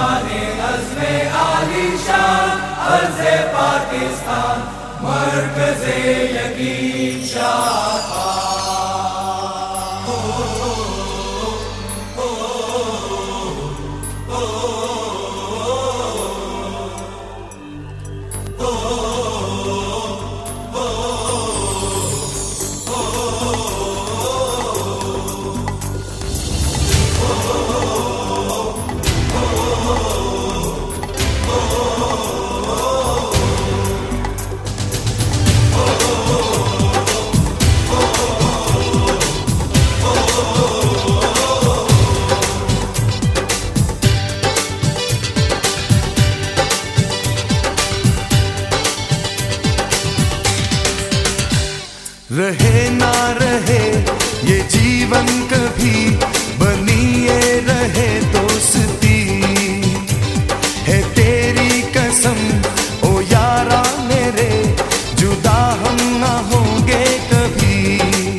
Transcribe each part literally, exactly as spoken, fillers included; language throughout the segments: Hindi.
शाने अज़्मे आलीशान अर्ज़े पाकिस्तान मरकज़े यकीन शाह। रहे ना रहे ये जीवन कभी बनी ये रहे दोस्ती, है तेरी कसम ओ यारा मेरे जुदा हम ना होंगे कभी।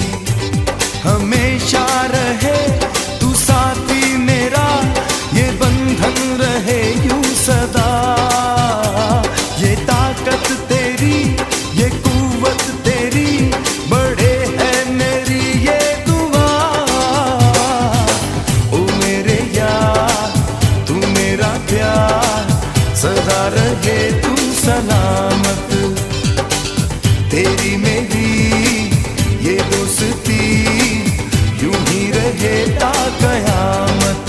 हमेशा रहे तू साथी मेरा, ये बंधन रहे यूं सदा। ये ताकत तेरी, ये कुव्वत तेरी, बड़े है मेरी ये दुआ। ओ मेरे यार तू मेरा प्यार, सदा रहे तू सलामत। तेरी मेरी ये दोस्ती यूं ही रहे ता कयामत।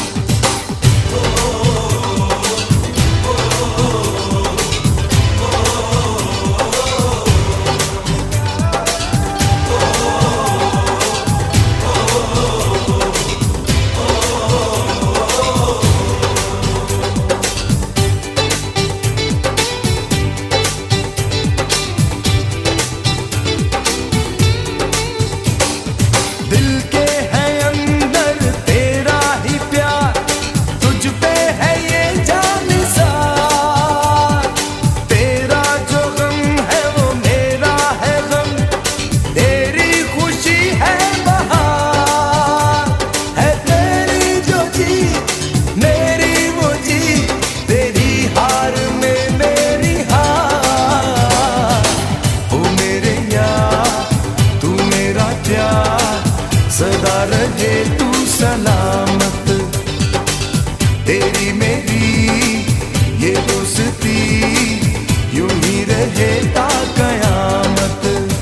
दिल के है अंदर तेरा ही प्यार, तुझ पे है ये जानिसार। तेरा जो गम है वो मेरा है गम, तेरी खुशी है बहार। है तेरी जो जीत मेरी वो जीत, तेरी हार में मेरी हार। ओ मेरे यार तू मेरा प्यार, सदा रहे तू सलामत। तेरी मेरी ये दोस्ती यूं ही रहे ता कयामत।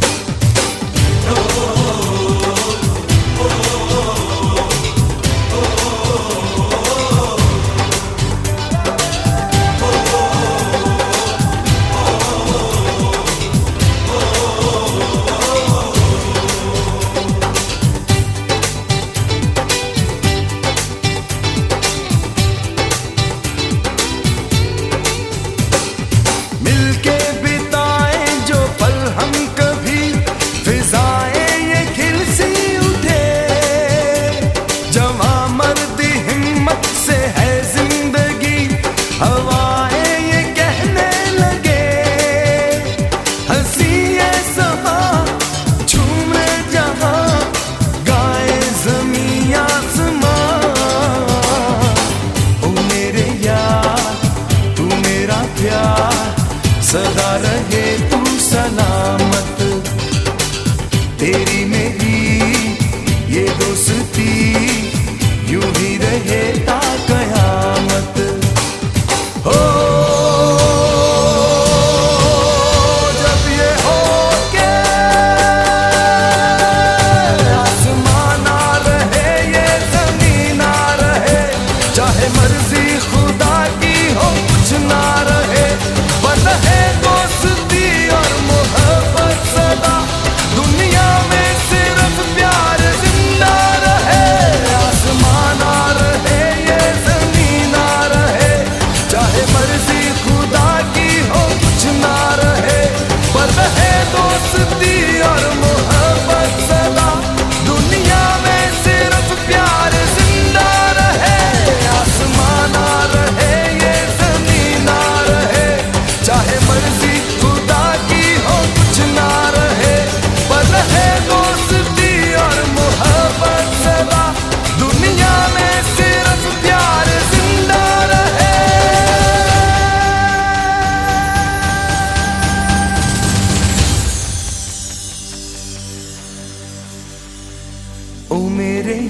मिलके बिताएं जो पल हम कभी, फिजाएं ये खिल सी उठे। जवां मर्दी हिम्मत से है जिंदगी, हवाएं ये कहने लगे। हंसी ये समा झूमे जहां, गाए ज़मीं आसमां। ओ मेरे यार तू मेरा प्यार, सदा रहे तू सलामत। तेरी मेरी ये दोस्ती यूं ही रहे ता कयामत। हो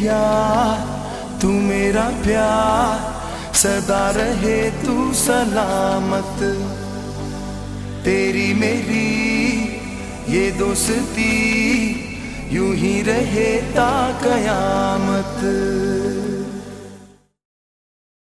यार, तू मेरा प्यार, सदा रहे तू सलामत। तेरी मेरी ये दोस्ती यूं ही रहे ता कयामत।